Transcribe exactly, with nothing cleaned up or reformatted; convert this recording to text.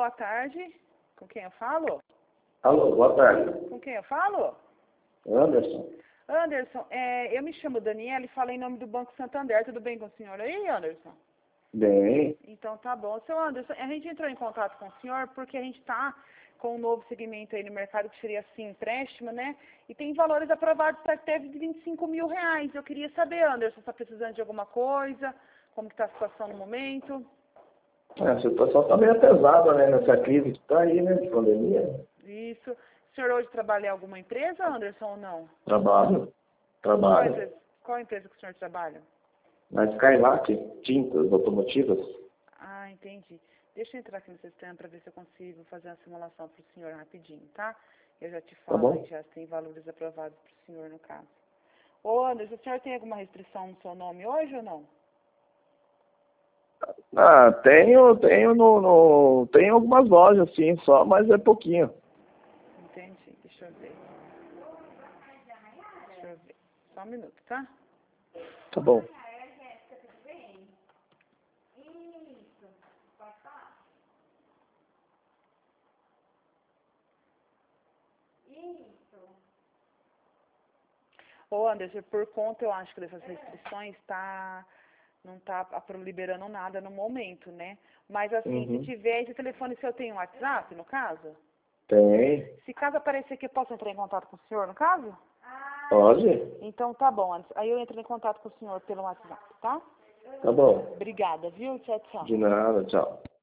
boa tarde. Com quem eu falo? Alô, boa tarde. Com quem eu falo? Anderson. Anderson, é, eu me chamo Daniela e falo em nome do Banco Santander. Tudo bem com o senhor aí, Anderson? Bem. Então tá bom. Seu Anderson, a gente entrou em contato com o senhor porque a gente está com um novo segmento aí no mercado que seria assim, empréstimo, né? E tem valores aprovados até de vinte e cinco mil reais. Eu queria saber, Anderson, se está precisando de alguma coisa, como que está a situação no momento? É, a situação está meio pesada, né? Nessa crise que está aí, né? De pandemia. Isso. O senhor hoje trabalha em alguma empresa, Anderson, ou não? Trabalho. Qual Trabalho. empresa, qual empresa que o senhor trabalha? Na Skylark, tintas automotivas. Ah, entendi. Deixa eu entrar aqui no sistema para ver se eu consigo fazer uma simulação para o senhor rapidinho, tá? Eu já te Tá falo bom? e já tem valores aprovados para o senhor no caso. Ô, Anderson, o senhor tem alguma restrição no seu nome hoje ou não? Ah, tenho, tenho no, no. Tem algumas lojas, sim, só, mas é pouquinho. Entendi. Deixa eu ver. Deixa eu ver. Só um minuto, tá? Tá bom. Ô, Anderson, por conta, eu acho que dessas restrições, tá, não tá apro- liberando nada no momento, né? Mas assim, se Uhum. tiver, esse telefone seu tem um WhatsApp, no caso? Tem. Se caso aparecer aqui, eu posso entrar em contato com o senhor, no caso? Pode? Então tá bom, Anderson. Aí eu entro em contato com o senhor pelo WhatsApp, tá? Tá bom. Obrigada, viu? Tchau, tchau. De nada, tchau.